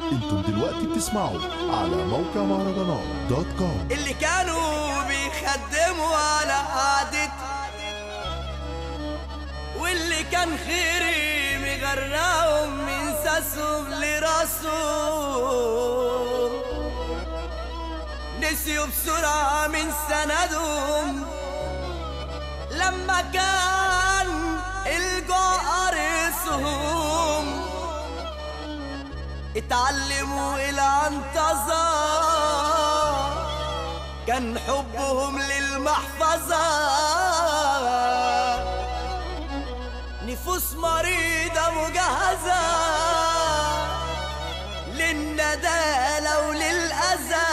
انتم دلوقتي بتسمعوا على موقع مهرجانات دوت كوم. اللي كانوا بيخدموا على قعدتي واللي كان خيري مغرقهم من ساسهم لراسهم نسيوا بسرعة من سندهم لما كان الجوع قارسهم اتعلموا العنطزة كان حبهم للمحفظة نفوس مريضة مجهزة للندالة وللأذى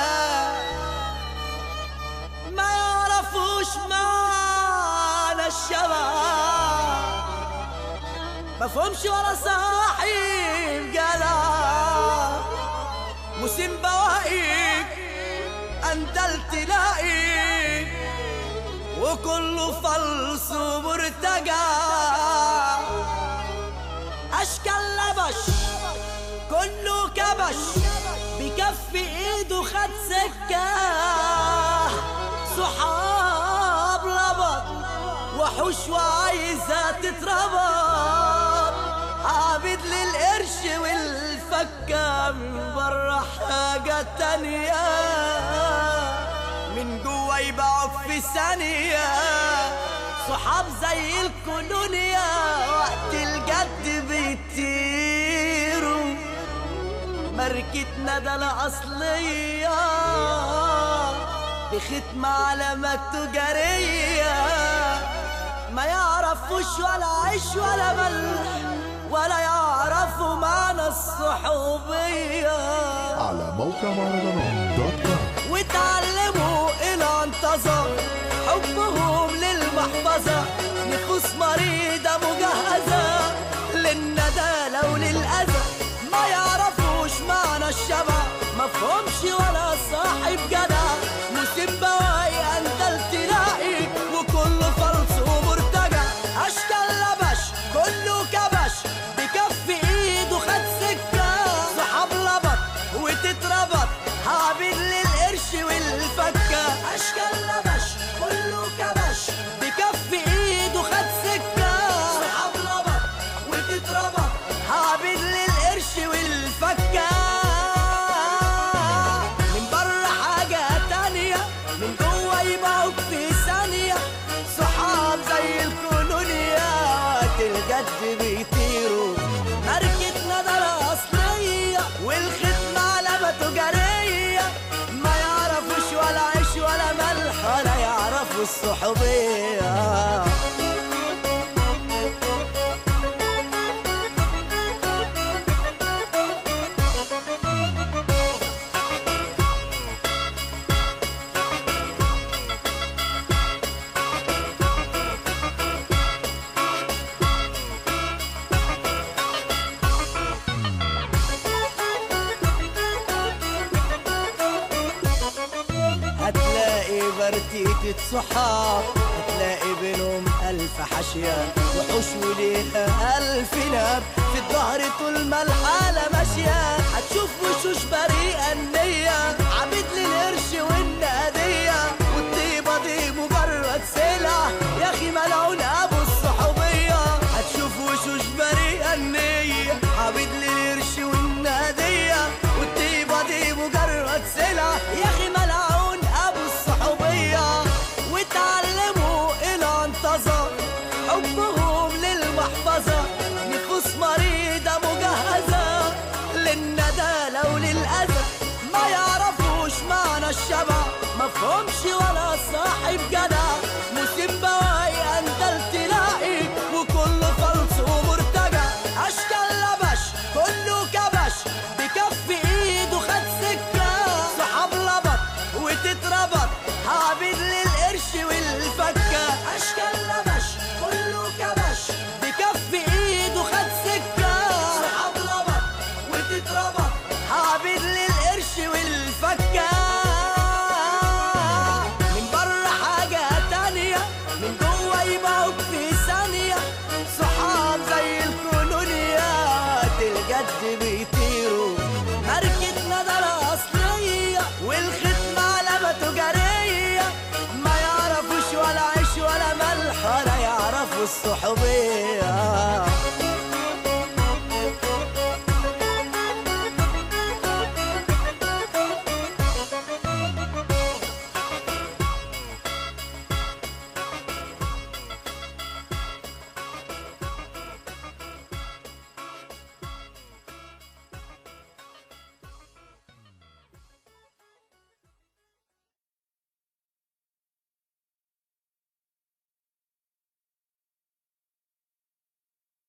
ما يعرفوش معنى الشباب مفهومش ولا صاحب جدع موسم بواقيك اندل تلاقيك وكله فلس ومرتجع اشكال لبش كله كبش بكف ايده خد سكه صحاب لبط وحوش وعايزه تتربط عابد للقرش والفكه من بره حاجه تانيه من جوا يبيعوك في ثانيه صحاب زي الكولونيا وقت الجد بيطيروا ماركتنا ده الأصلية بختم علامات تجارية ما يعرفوش ولا عيش ولا ملح ولا يعرفوا معنى الصحوبية على موقع مهرجانات دوت كوم. واتعلموا العنطزة حبهم للمحفظة نفوس مريضة مجهزة للندالة وللأذى ما يعرفوش معنى الشبع مفهومش ولا صاحب جدع موسم بواقي اندل تلاقي وكله فلس ومرتجع اشكال لبش كله كبش بكف ايده خد سكه صحاب لبط وتتربط عابد للقرش والفكه اشكال لبش كله كبش بكف ايده خد سكه صحاب لبط وتتربط عابد للقرش والفكه من بره حاجه تانيه من جوا يبيعوك في ثانيه صحاب زي الكولونيا وقت الجد بيطيروا ماركتنا ده الاصليه والختم علامه تجاريه ما يعرفوش ولا عيش ولا ملح ولا يعرفوا الصحوبيه هتلاقي برتيتة صحاب هتلاقي بينهم ألف حاشية وحوش وليها ألف ناب في الظهر طول ما الحالة ماشية هتشوف وشوش بريئة النية عبيد للقرش والنقدية والطيبة دي مجرد سلع يا أخي ملعون أبو الصحوبية هتشوف وشوش بريئة النية عبيد للقرش والنقدية والطيبة دي مجرد سلع يا أخي